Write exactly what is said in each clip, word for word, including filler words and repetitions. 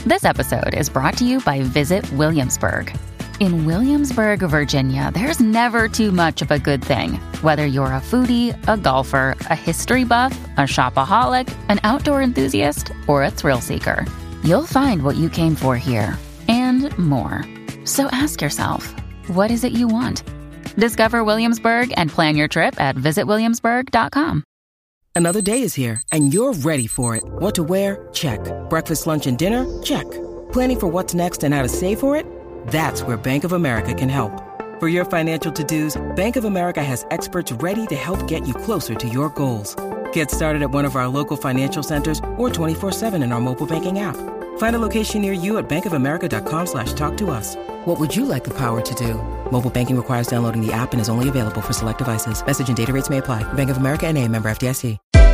This episode is brought to you by Visit Williamsburg. In Williamsburg, Virginia, there's never too much of a good thing. Whether you're a foodie, a golfer, a history buff, a shopaholic, an outdoor enthusiast, or a thrill seeker, you'll find what you came for here and more. So ask yourself, what is it you want? Discover Williamsburg and plan your trip at visit williamsburg dot com. Another day is here, and you're ready for it. What to wear? Check. Breakfast, lunch, and dinner? Check. Planning for what's next and how to save for it? That's where Bank of America can help. For your financial to-dos, Bank of America has experts ready to help get you closer to your goals. Get started at one of our local financial centers or twenty-four seven in our mobile banking app. Find a location near you at bankofamerica.com slash talk to us. What would you like the power to do? Mobile banking requires downloading the app and is only available for select devices. Message and data rates may apply. Bank of America N A, member F D I C.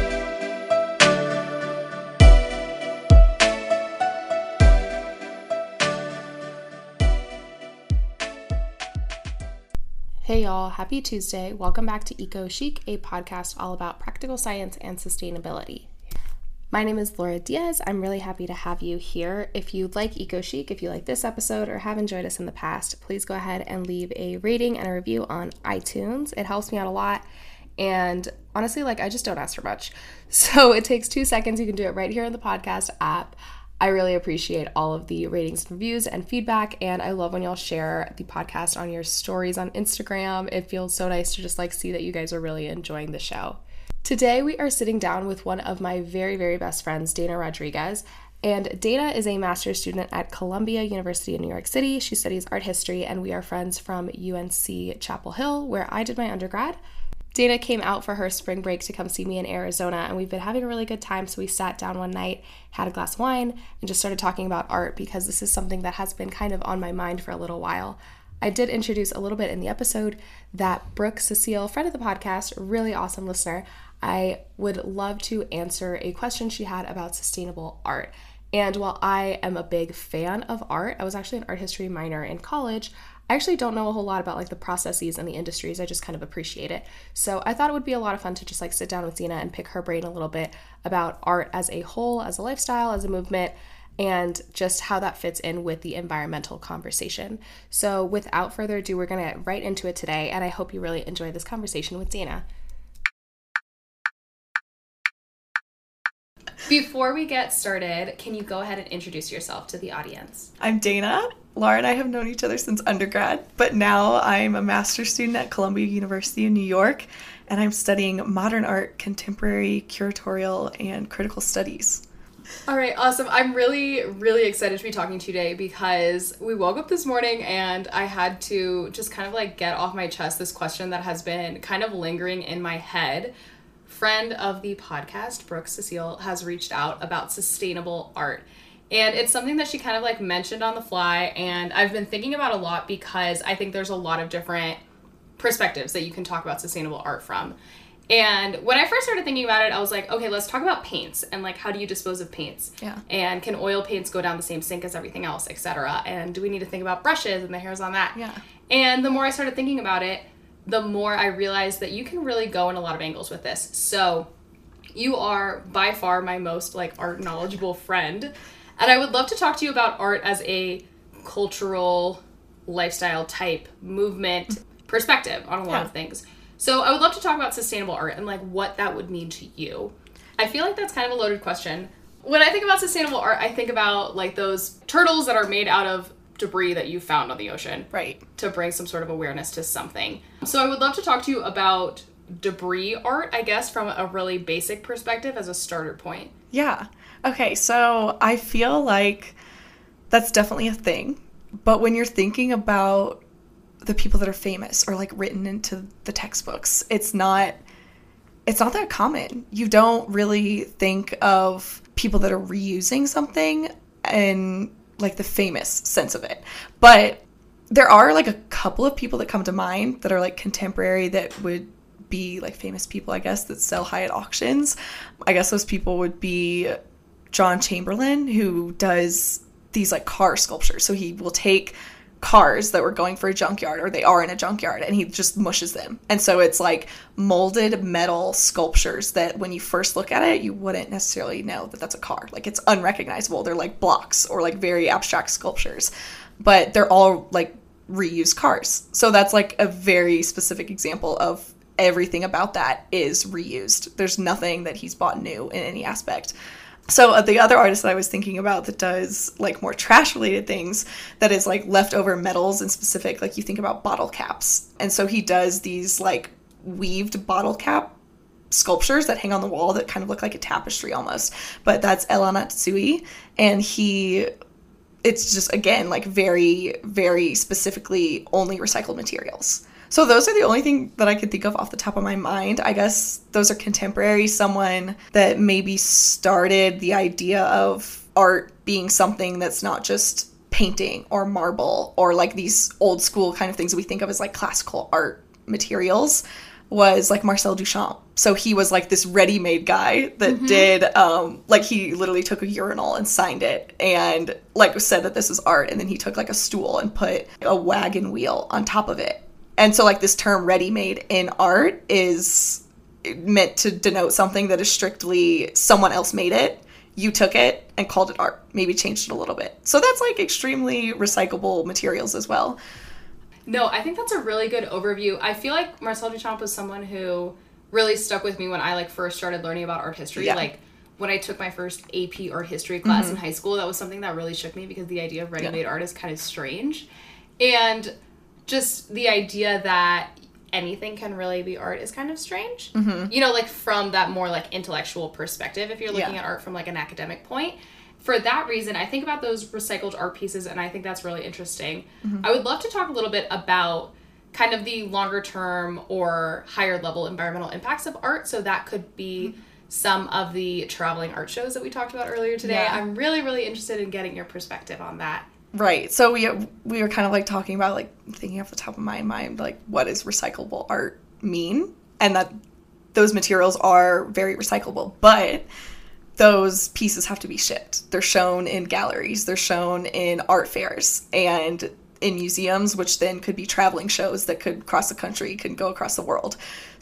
Hey y'all, happy Tuesday. Welcome back to Eco Chic, a podcast all about practical science and sustainability. My name is Laura Diaz. I'm really happy to have you here. If you like Eco Chic, if you like this episode or have enjoyed us in the past, please go ahead and leave a rating and a review on iTunes. It helps me out a lot. And honestly, like I just don't ask for much. So it takes two seconds. You can do it right here in the podcast app. I really appreciate all of the ratings and reviews and feedback, and I love when y'all share the podcast on your stories on Instagram. It feels so nice to just like see that you guys are really enjoying the show. Today we are sitting down with one of my very, very best friends, Dana Rodriguez, and Dana is a master's student at Columbia University in New York City. She studies art history, and we are friends from U N C Chapel Hill, where I did my undergrad. Dana came out for her spring break to come see me in Arizona, and we've been having a really good time, so we sat down one night, had a glass of wine, and just started talking about art because this is something that has been kind of on my mind for a little while. I did introduce a little bit in the episode that Brooke Cecile, friend of the podcast, really awesome listener, I would love to answer a question she had about sustainable art. And while I am a big fan of art, I was actually an art history minor in college, I actually don't know a whole lot about like the processes and the industries. I just kind of appreciate it. So I thought it would be a lot of fun to just like sit down with Dina and pick her brain a little bit about art as a whole, as a lifestyle, as a movement, and just how that fits in with the environmental conversation. So without further ado, we're going to get right into it today, and I hope you really enjoy this conversation with Dina. Before we get started, can you go ahead and introduce yourself to the audience? I'm Dana. Laura and I have known each other since undergrad, but now I'm a master's student at Columbia University in New York, and I'm studying modern art, contemporary, curatorial, and critical studies. All right, awesome. I'm really, really excited to be talking to you today because we woke up this morning and I had to just kind of like get off my chest this question that has been kind of lingering in my head. Friend of the podcast, Brooke Cecile, has reached out about sustainable art. And it's something that she kind of like mentioned on the fly, and I've been thinking about a lot because I think there's a lot of different perspectives that you can talk about sustainable art from. And when I first started thinking about it, I was like, okay, let's talk about paints and like how do you dispose of paints? Yeah. And can oil paints go down the same sink as everything else, et cetera? And do we need to think about brushes and the hairs on that? Yeah. And the more I started thinking about it, the more I realized that you can really go in a lot of angles with this. So you are by far my most like art knowledgeable friend. And I would love to talk to you about art as a cultural lifestyle type movement perspective on a lot yeah. of things. So I would love to talk about sustainable art and like what that would mean to you. I feel like that's kind of a loaded question. When I think about sustainable art, I think about like those turtles that are made out of debris that you found on the ocean. Right. To bring some sort of awareness to something. So I would love to talk to you about debris art, I guess, from a really basic perspective as a starter point. Yeah. Okay, so I feel like that's definitely a thing. But when you're thinking about the people that are famous or like written into the textbooks, it's not it's not that common. You don't really think of people that are reusing something in like the famous sense of it. But there are like a couple of people that come to mind that are like contemporary that would be like famous people, I guess, that sell high at auctions. I guess those people would be John Chamberlain, who does these like car sculptures. So he will take cars that were going for a junkyard, or they are in a junkyard, and he just mushes them. And so it's like molded metal sculptures that when you first look at it, you wouldn't necessarily know that that's a car. Like, it's unrecognizable. They're like blocks or like very abstract sculptures, but they're all like reused cars. So that's like a very specific example of everything about that is reused. There's nothing that he's bought new in any aspect. So uh, the other artist that I was thinking about that does like more trash related things, that is like leftover metals in specific, like you think about bottle caps. And so he does these like weaved bottle cap sculptures that hang on the wall that kind of look like a tapestry almost. But that's Ella Natsui. And he, it's just, again, like very, very specifically only recycled materials. So those are the only thing that I could think of off the top of my mind. I guess those are contemporary, someone that maybe started the idea of art being something that's not just painting or marble or like these old school kind of things that we think of as like classical art materials, was like Marcel Duchamp. So he was like this ready-made guy that mm-hmm. did, um, like he literally took a urinal and signed it and like said that this is art. And then he took like a stool and put a wagon wheel on top of it. And so, like, this term ready-made in art is meant to denote something that is strictly someone else made it, you took it, and called it art. Maybe changed it a little bit. So that's, like, extremely recyclable materials as well. No, I think that's a really good overview. I feel like Marcel Duchamp was someone who really stuck with me when I, like, first started learning about art history. Yeah. Like, when I took my first A P art history class mm-hmm. in high school, that was something that really shook me because the idea of ready-made yeah. art is kind of strange. And just the idea that anything can really be art is kind of strange. Mm-hmm. You know, like from that more like intellectual perspective, if you're looking yeah. at art from like an academic point. For that reason, I think about those recycled art pieces and I think that's really interesting. Mm-hmm. I would love to talk a little bit about kind of the longer term or higher level environmental impacts of art. So that could be mm-hmm. some of the traveling art shows that we talked about earlier today. Yeah. I'm really, really interested in getting your perspective on that. Right. So we we were kind of like talking about like thinking off the top of my mind, like what does recyclable art mean? And that those materials are very recyclable, but those pieces have to be shipped. They're shown in galleries. They're shown in art fairs and in museums, which then could be traveling shows that could cross the country, could go across the world.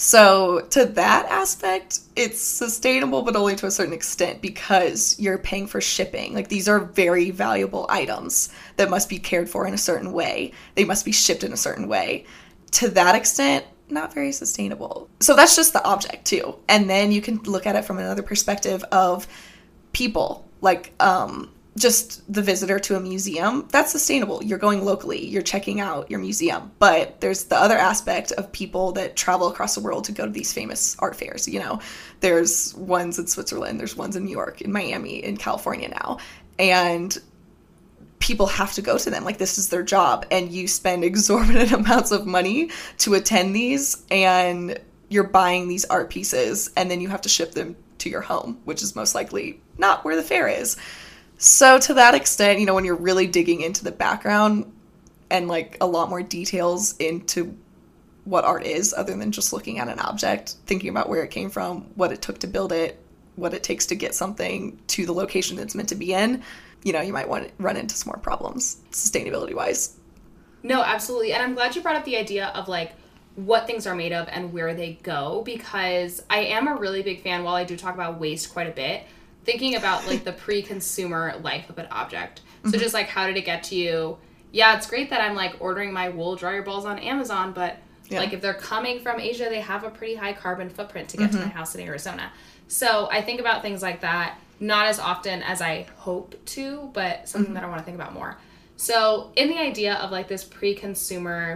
So to that aspect, it's sustainable, but only to a certain extent because you're paying for shipping. Like these are very valuable items that must be cared for in a certain way. They must be shipped in a certain way. To that extent, not very sustainable. So that's just the object too. And then you can look at it from another perspective of people, like, um, just the visitor to a museum. That's sustainable. You're going locally. You're checking out your museum. But there's the other aspect of people that travel across the world to go to these famous art fairs. You know, there's ones in Switzerland. There's ones in New York, in Miami, in California now. And people have to go to them. Like, this is their job. And you spend exorbitant amounts of money to attend these. And you're buying these art pieces. And then you have to ship them to your home, which is most likely not where the fair is. So to that extent, you know, when you're really digging into the background and like a lot more details into what art is other than just looking at an object, thinking about where it came from, what it took to build it, what it takes to get something to the location that's meant to be in, you know, you might want to run into some more problems sustainability wise. No, absolutely. And I'm glad you brought up the idea of like what things are made of and where they go, because I am a really big fan, while I do talk about waste quite a bit, thinking about like the pre-consumer life of an object. So mm-hmm. just like, how did it get to you? Yeah, it's great that I'm like ordering my wool dryer balls on Amazon, but yeah. like if they're coming from Asia, they have a pretty high carbon footprint to get mm-hmm. to my house in Arizona. So I think about things like that, not as often as I hope to, but something mm-hmm. that I want to think about more. So in the idea of like this pre-consumer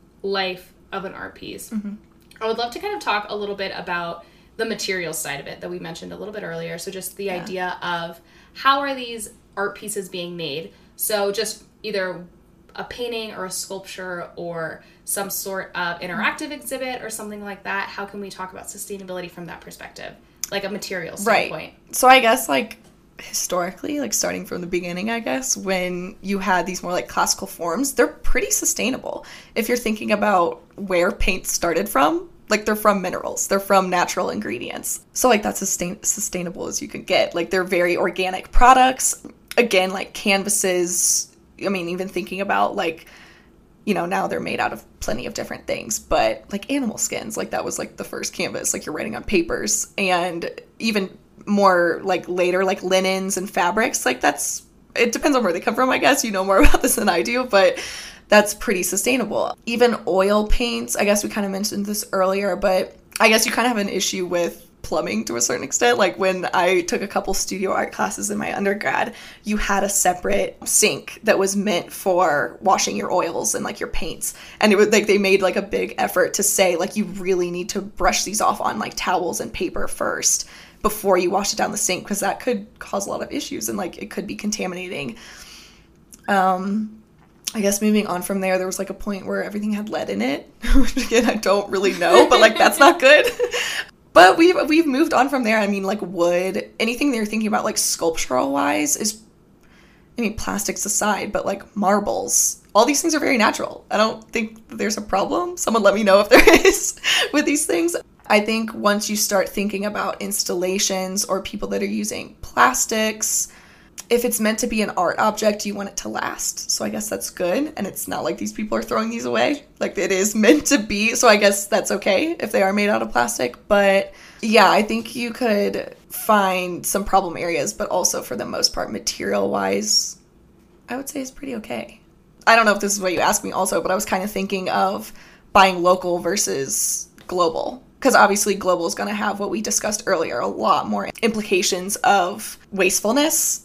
life of an art piece, mm-hmm. I would love to kind of talk a little bit about the materials side of it that we mentioned a little bit earlier. So just the yeah. idea of how are these art pieces being made? So just either a painting or a sculpture or some sort of interactive exhibit or something like that. How can we talk about sustainability from that perspective? Like a material standpoint. Right. So I guess like historically, like starting from the beginning, I guess, when you had these more like classical forms, they're pretty sustainable. If you're thinking about where paint started from, like they're from minerals, they're from natural ingredients. So like that's sustain- sustainable as you can get. Like they're very organic products. Again, like canvases, I mean, even thinking about like you know, now they're made out of plenty of different things, but like animal skins, like that was like the first canvas, like you're writing on papers. And even more like later, like linens and fabrics, like that's, it depends on where they come from, I guess. You know more about this than I do, but that's pretty sustainable. Even oil paints, I guess we kind of mentioned this earlier, but I guess you kind of have an issue with plumbing to a certain extent. Like when I took a couple studio art classes in my undergrad, you had a separate sink that was meant for washing your oils and like your paints. And it was like they made like a big effort to say like you really need to brush these off on like towels and paper first before you wash it down the sink, because that could cause a lot of issues and like it could be contaminating. Um I guess moving on from there, there was like a point where everything had lead in it, which again, I don't really know, but like that's not good. But we've, we've moved on from there. I mean, like wood, anything they're thinking about like sculptural wise is, I mean, plastics aside, but like marbles, all these things are very natural. I don't think there's a problem. Someone let me know if there is with these things. I think once you start thinking about installations or people that are using plastics, if it's meant to be an art object, you want it to last. So I guess that's good. And it's not like these people are throwing these away. Like it is meant to be. So I guess that's okay if they are made out of plastic. But yeah, I think you could find some problem areas, but also for the most part, material wise, I would say it's pretty okay. I don't know if this is what you asked me also, but I was kind of thinking of buying local versus global. Because obviously global is going to have what we discussed earlier, a lot more implications of wastefulness.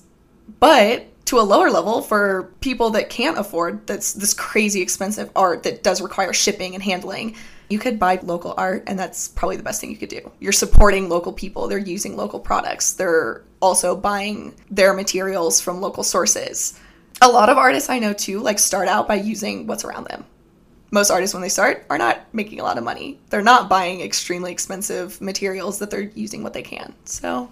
But to a lower level for people that can't afford that's this crazy expensive art that does require shipping and handling, you could buy local art, and that's probably the best thing you could do. You're supporting local people. They're using local products. They're also buying their materials from local sources. A lot of artists I know too, like start out by using what's around them. Most artists when they start are not making a lot of money. They're not buying extremely expensive materials, that they're using what they can. So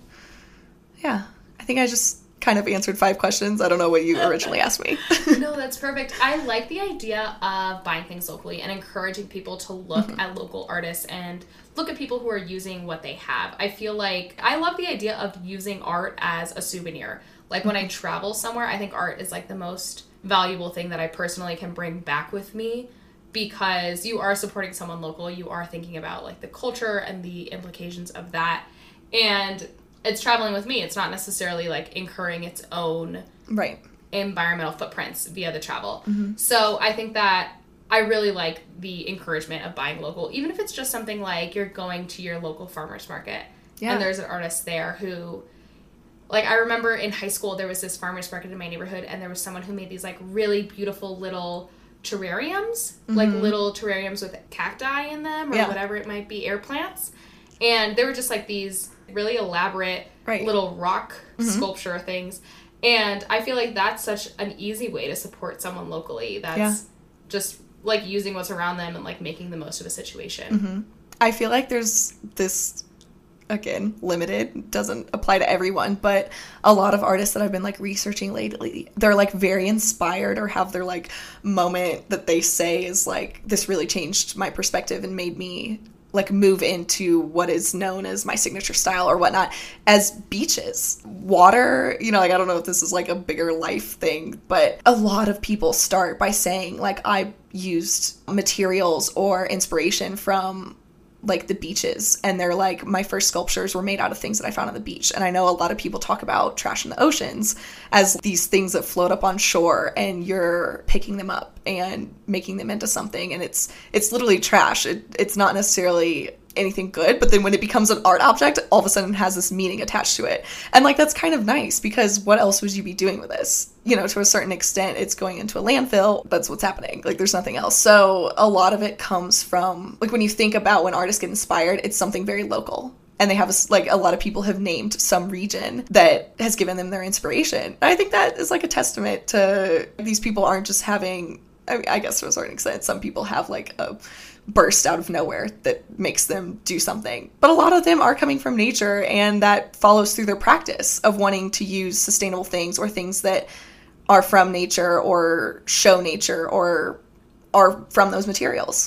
yeah, I think I just kind of answered five questions. I don't know what you originally asked me. No, that's perfect. I like the idea of buying things locally and encouraging people to look mm-hmm. at local artists and look at people who are using what they have. I feel like I love the idea of using art as a souvenir. Like mm-hmm. when I travel somewhere, I think art is like the most valuable thing that I personally can bring back with me, because you are supporting someone local. You are thinking about like the culture and the implications of that. And it's traveling with me. It's not necessarily like incurring its own right environmental footprints via the travel. Mm-hmm. So I think that I really like the encouragement of buying local, even if it's just something like you're going to your local farmer's market yeah. and there's an artist there who, like I remember in high school, there was this farmer's market in my neighborhood, and there was someone who made these like really beautiful little terrariums, mm-hmm. like little terrariums with cacti in them or yeah. whatever it might be, air plants. And they were just like these really elaborate right. little rock mm-hmm. sculpture things. And I feel like that's such an easy way to support someone locally. That's yeah. just like using what's around them and like making the most of a situation. Mm-hmm. I feel like there's this, again, limited, doesn't apply to everyone, but a lot of artists that I've been like researching lately, they're like very inspired or have their like moment that they say is like, this really changed my perspective and made me like move into what is known as my signature style or whatnot, as beaches. Water, you know, like I don't know if this is like a bigger life thing, but a lot of people start by saying like I used materials or inspiration from like the beaches, and they're like, my first sculptures were made out of things that I found on the beach. And I know a lot of people talk about trash in the oceans as these things that float up on shore, and you're picking them up and making them into something, and it's it's literally trash. It, it's not necessarily anything good, but then when it becomes an art object, all of a sudden it has this meaning attached to it. And like that's kind of nice, because what else would you be doing with this? You know, to a certain extent, it's going into a landfill. That's what's happening. Like there's nothing else. So a lot of it comes from, like when you think about when artists get inspired, it's something very local. And they have, a, like a lot of people have named some region that has given them their inspiration. And I think that is like a testament to these people aren't just having, I mean, I guess to a certain extent, some people have like a burst out of nowhere that makes them do something. But a lot of them are coming from nature, and that follows through their practice of wanting to use sustainable things or things that are from nature or show nature or are from those materials.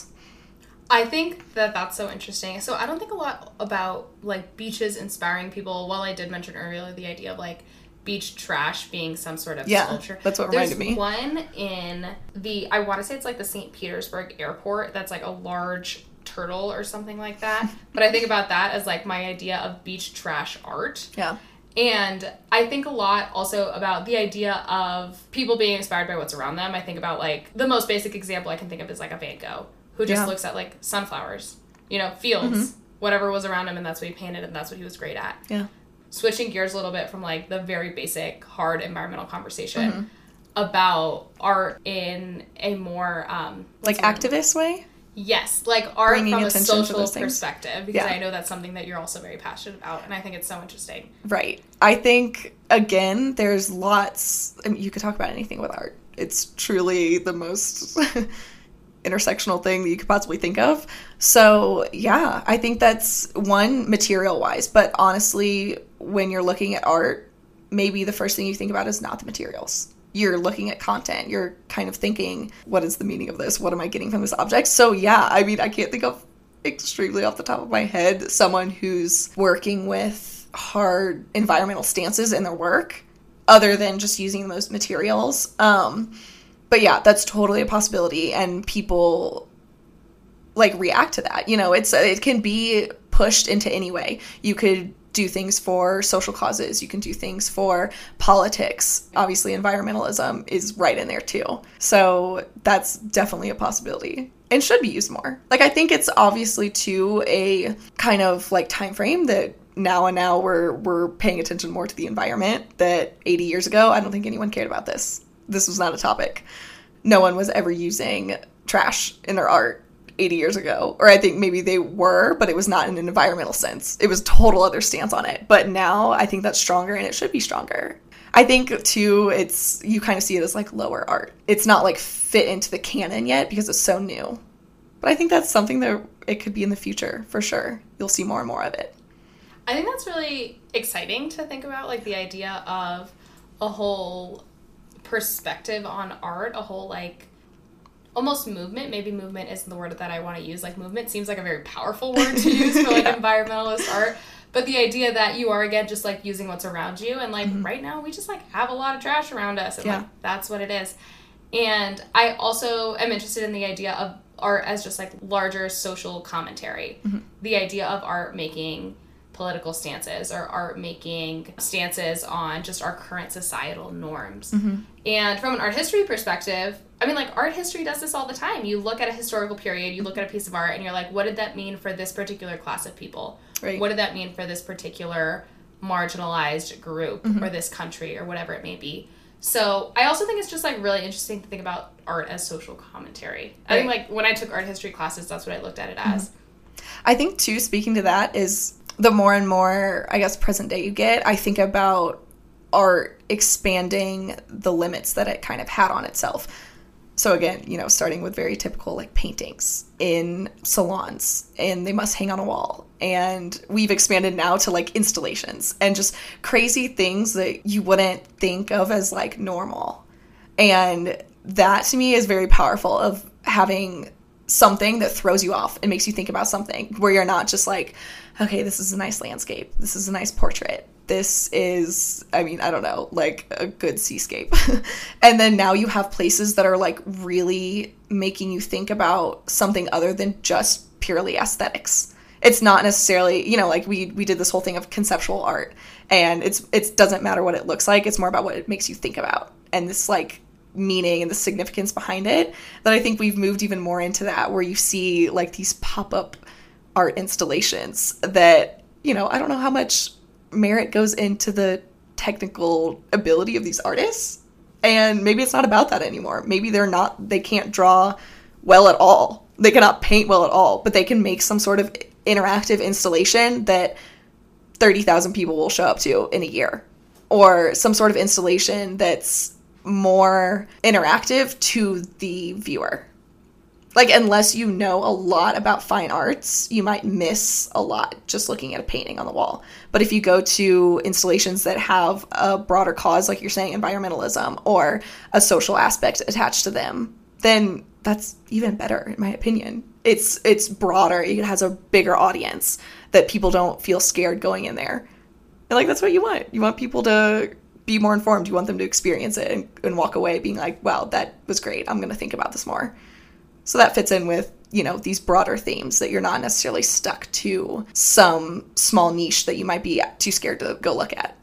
I think that that's so interesting. So I don't think a lot about like beaches inspiring people. While I did mention earlier the idea of like beach trash being some sort of yeah, sculpture. That's what There's reminded me. one in the, I want to say it's like the Saint Petersburg airport that's like a large turtle or something like that. But I think about that as like my idea of beach trash art. Yeah. And I think a lot also about the idea of people being inspired by what's around them. I think about like the most basic example I can think of is like a Van Gogh who just yeah. looks at like sunflowers, you know, fields, mm-hmm. whatever was around him, and that's what he painted and that's what he was great at. Yeah. Switching gears a little bit from like the very basic hard environmental conversation mm-hmm. about art in a more um like activist way. Yes, like art Bringing from a social to perspective, because yeah. I know that's something that you're also very passionate about, and I think it's so interesting. Right. I think, again, there's lots, I mean, you could talk about anything with art. It's truly the most intersectional thing that you could possibly think of. So, yeah, I think that's one, material-wise, but honestly, when you're looking at art, maybe the first thing you think about is not the materials. You're looking at content. You're kind of thinking, what is the meaning of this? What am I getting from this object? So yeah, I mean, I can't think of extremely off the top of my head someone who's working with hard environmental stances in their work other than just using those materials. Um, but yeah, that's totally a possibility. And people like react to that. You know, it's it can be pushed into any way. You could do things for social causes. You can do things for politics. Obviously, environmentalism is right in there too. So that's definitely a possibility and should be used more. Like, I think it's obviously too a kind of like time frame that now and now we're we're paying attention more to the environment, that eighty years ago, I don't think anyone cared about this. This was not a topic. No one was ever using trash in their art eighty years ago, or I think maybe they were, but it was not in an environmental sense. It was total other stance on it. But now I think that's stronger, and it should be stronger. I think too, it's, you kind of see it as like lower art. It's not like fit into the canon yet because it's so new. But I think that's something that it could be in the future for sure. You'll see more and more of it. I think that's really exciting to think about, like the idea of a whole perspective on art, a whole like almost movement. Maybe movement isn't the word that I want to use. Like, movement seems like a very powerful word to use for like yeah. environmentalist art. But the idea that you are, again, just like using what's around you. And like mm-hmm. right now we just like have a lot of trash around us. And yeah. like that's what it is. And I also am interested in the idea of art as just like larger social commentary. Mm-hmm. The idea of art making political stances, or art making stances on just our current societal norms. Mm-hmm. And from an art history perspective, I mean, like, art history does this all the time. You look at a historical period, you look at a piece of art, and you're like, what did that mean for this particular class of people? Right. What did that mean for this particular marginalized group mm-hmm. or this country or whatever it may be? So I also think it's just, like, really interesting to think about art as social commentary. Right. I think, like, when I took art history classes, that's what I looked at it as. Mm-hmm. I think, too, speaking to that, is the more and more, I guess, present day you get, I think about art expanding the limits that it kind of had on itself. So again, you know, starting with very typical like paintings in salons, and they must hang on a wall. And we've expanded now to like installations and just crazy things that you wouldn't think of as like normal. And that to me is very powerful, of having something that throws you off and makes you think about something, where you're not just like, okay, this is a nice landscape. This is a nice portrait. This is, I mean, I don't know, like a good seascape. And then now you have places that are like really making you think about something other than just purely aesthetics. It's not necessarily, you know, like we we did this whole thing of conceptual art, and it's it doesn't matter what it looks like. It's more about what it makes you think about, and this like meaning and the significance behind it, that I think we've moved even more into that, where you see like these pop-up art installations that, you know, I don't know how much merit goes into the technical ability of these artists, and maybe it's not about that anymore. Maybe they're not, they can't draw well at all, they cannot paint well at all, but they can make some sort of interactive installation that thirty thousand people will show up to in a year, or some sort of installation that's more interactive to the viewer. Like, unless you know a lot about fine arts, you might miss a lot just looking at a painting on the wall. But if you go to installations that have a broader cause, like you're saying, environmentalism, or a social aspect attached to them, then that's even better, in my opinion. It's it's broader. It has a bigger audience, that people don't feel scared going in there. And, like, that's what you want. You want people to be more informed. You want them to experience it and, and walk away being like, wow, that was great. I'm going to think about this more. So that fits in with, you know, these broader themes that you're not necessarily stuck to some small niche that you might be too scared to go look at.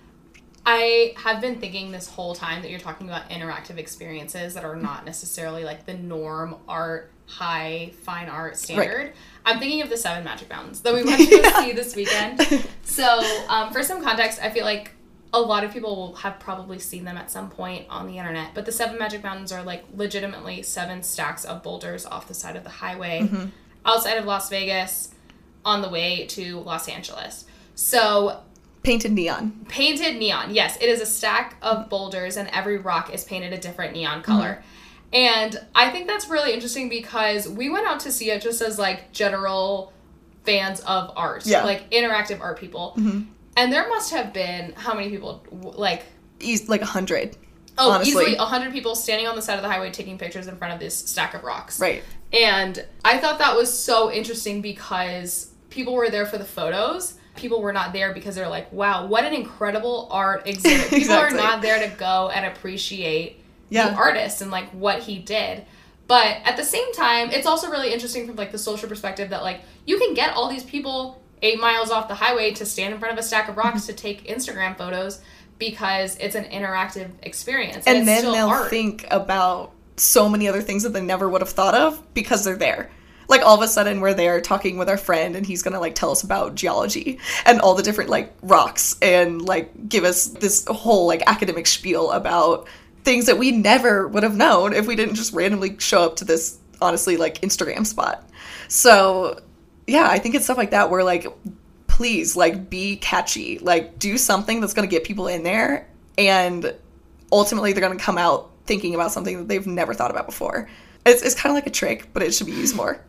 I have been thinking this whole time that you're talking about interactive experiences that are not necessarily like the norm art, high, fine art standard. Right. I'm thinking of the Seven Magic Mountains that we went to go yeah. see this weekend. So um, for some context, I feel like a lot of people will have probably seen them at some point on the internet, but the Seven Magic Mountains are like legitimately seven stacks of boulders off the side of the highway mm-hmm. outside of Las Vegas on the way to Los Angeles. So painted neon. Painted neon, yes. It is a stack of boulders and every rock is painted a different neon color. Mm-hmm. And I think that's really interesting because we went out to see it just as like general fans of art, yeah. like interactive art people. Mm-hmm. And there must have been, how many people, like... Easy, like a hundred, Oh, honestly. Easily a hundred people standing on the side of the highway taking pictures in front of this stack of rocks. Right. And I thought that was so interesting because people were there for the photos. People were not there because they're like, wow, what an incredible art exhibit. People exactly. are not there to go and appreciate yeah. the artist and, like, what he did. But at the same time, it's also really interesting from, like, the social perspective that, like, you can get all these people eight miles off the highway to stand in front of a stack of rocks to take Instagram photos because it's an interactive experience. And, and then it's still they'll art. think about so many other things that they never would have thought of because they're there. Like, all of a sudden, we're there talking with our friend, and he's going to, like, tell us about geology and all the different, like, rocks and, like, give us this whole, like, academic spiel about things that we never would have known if we didn't just randomly show up to this, honestly, like, Instagram spot. So... yeah, I think it's stuff like that where, like, please, like, be catchy. Like, do something that's going to get people in there, and ultimately they're going to come out thinking about something that they've never thought about before. It's, it's kind of like a trick, but it should be used more.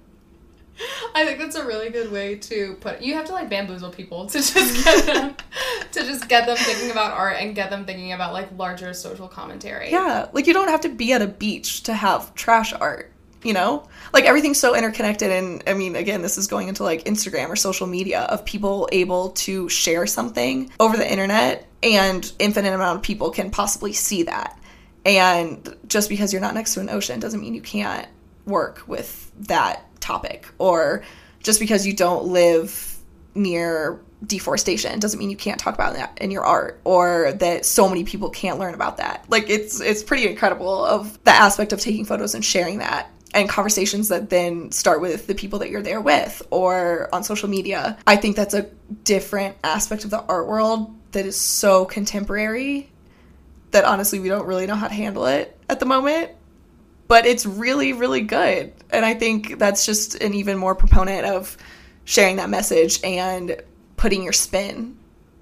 I think that's a really good way to put it. You have to, like, bamboozle people to just get them to just get them thinking about art and get them thinking about, like, larger social commentary. Yeah, like, you don't have to be at a beach to have trash art. You know, like, everything's so interconnected. And I mean, again, this is going into, like, Instagram or social media of people able to share something over the internet, and infinite amount of people can possibly see that. And just because you're not next to an ocean doesn't mean you can't work with that topic, or just because you don't live near deforestation doesn't mean you can't talk about that in your art, or that so many people can't learn about that. Like, it's it's pretty incredible of the aspect of taking photos and sharing that. And conversations that then start with the people that you're there with or on social media. I think that's a different aspect of the art world that is so contemporary that honestly we don't really know how to handle it at the moment. But it's really, really good. And I think that's just an even more proponent of sharing that message and putting your spin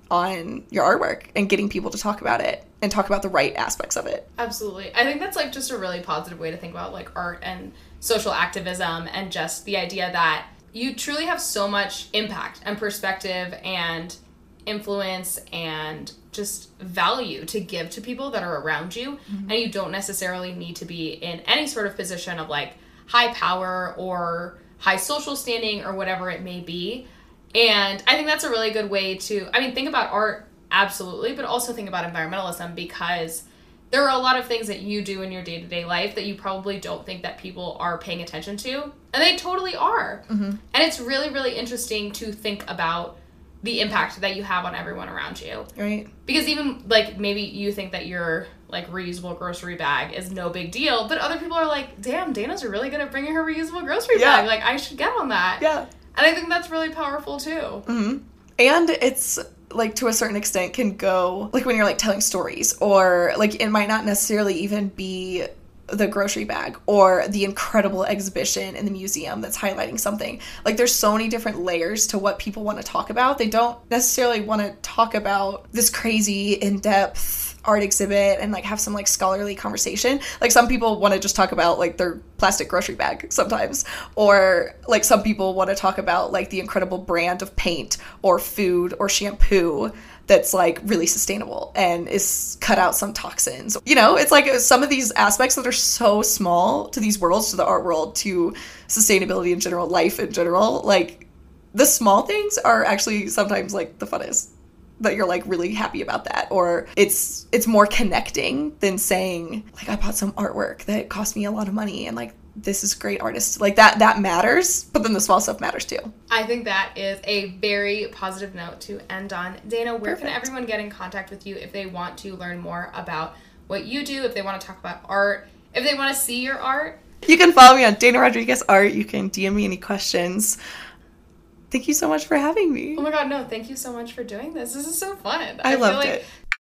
on your artwork and getting people to talk about it and talk about the right aspects of it. Absolutely. I think that's, like, just a really positive way to think about, like, art and social activism, and just the idea that you truly have so much impact and perspective and influence and just value to give to people that are around you. Mm-hmm. And you don't necessarily need to be in any sort of position of, like, high power or high social standing or whatever it may be. And I think that's a really good way to, I mean, think about art, absolutely, but also think about environmentalism, because there are a lot of things that you do in your day-to-day life that you probably don't think that people are paying attention to, and they totally are. Mm-hmm. And it's really, really interesting to think about the impact that you have on everyone around you. Right. Because even, like, maybe you think that your, like, reusable grocery bag is no big deal, but other people are like, damn, Dana's really good at bringing her reusable grocery yeah. bag. Like, I should get on that. Yeah. And I think that's really powerful, too. Mm-hmm. And it's, like, to a certain extent can go, like, when you're, like, telling stories, or, like, it might not necessarily even be the grocery bag or the incredible exhibition in the museum that's highlighting something. Like, there's so many different layers to what people want to talk about. They don't necessarily want to talk about this crazy, in-depth art exhibit and, like, have some, like, scholarly conversation. Like, some people want to just talk about, like, their plastic grocery bag sometimes, or, like, some people want to talk about, like, the incredible brand of paint or food or shampoo that's, like, really sustainable and is cut out some toxins. You know, it's like some of these aspects that are so small to these worlds, to the art world, to sustainability in general, life in general, like, the small things are actually sometimes, like, the funnest. that you're like really happy about that, or it's it's more connecting than saying like I bought some artwork that cost me a lot of money and like this is great artist. Like that that matters, but then the small stuff matters too. I think that is a very positive note to end on. Dana, where Perfect. can everyone get in contact with you if they want to learn more about what you do, if they want to talk about art, if they want to see your art? You can follow me on Dana Rodriguez Art. You can D M me any questions. Thank you so much for having me. Oh my god, no, thank you so much for doing this. This is so fun. I, I loved feel like it.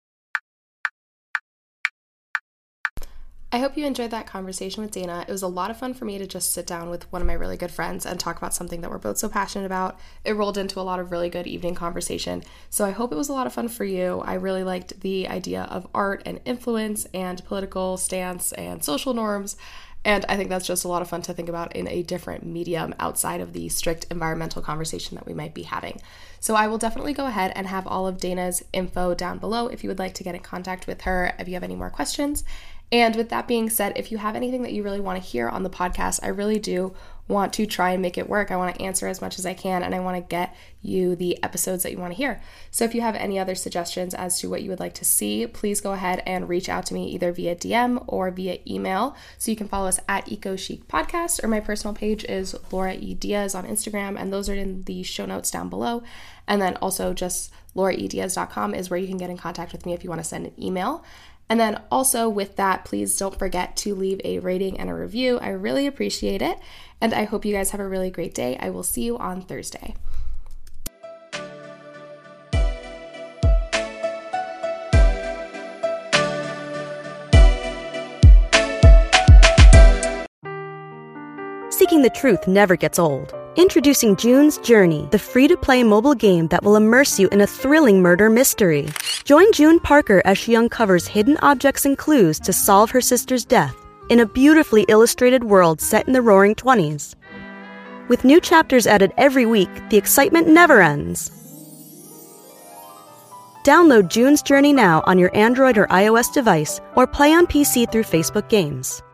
I hope you enjoyed that conversation with Dana. It was a lot of fun for me to just sit down with one of my really good friends and talk about something that we're both so passionate about. It rolled into a lot of really good evening conversation. So I hope it was a lot of fun for you. I really liked the idea of art and influence and political stance and social norms. And I think that's just a lot of fun to think about in a different medium outside of the strict environmental conversation that we might be having. So I will definitely go ahead and have all of Dana's info down below if you would like to get in contact with her, if you have any more questions. And with that being said, if you have anything that you really want to hear on the podcast, I really do want to try and make it work. I want to answer as much as I can, and I want to get you the episodes that you want to hear. So if you have any other suggestions as to what you would like to see, please go ahead and reach out to me either via D M or via email. So you can follow us at Eco Chic Podcast, or my personal page is Laura E. Diaz on Instagram, and those are in the show notes down below. And then also just laura e diaz dot com is where you can get in contact with me if you want to send an email. And then also with that, please don't forget to leave a rating and a review. I really appreciate it. And I hope you guys have a really great day. I will see you on Thursday. Seeking the truth never gets old. Introducing June's Journey, the free-to-play mobile game that will immerse you in a thrilling murder mystery. Join June Parker as she uncovers hidden objects and clues to solve her sister's death in a beautifully illustrated world set in the Roaring Twenties. With new chapters added every week, the excitement never ends. Download June's Journey now on your Android or iOS device, or play on P C through Facebook Games.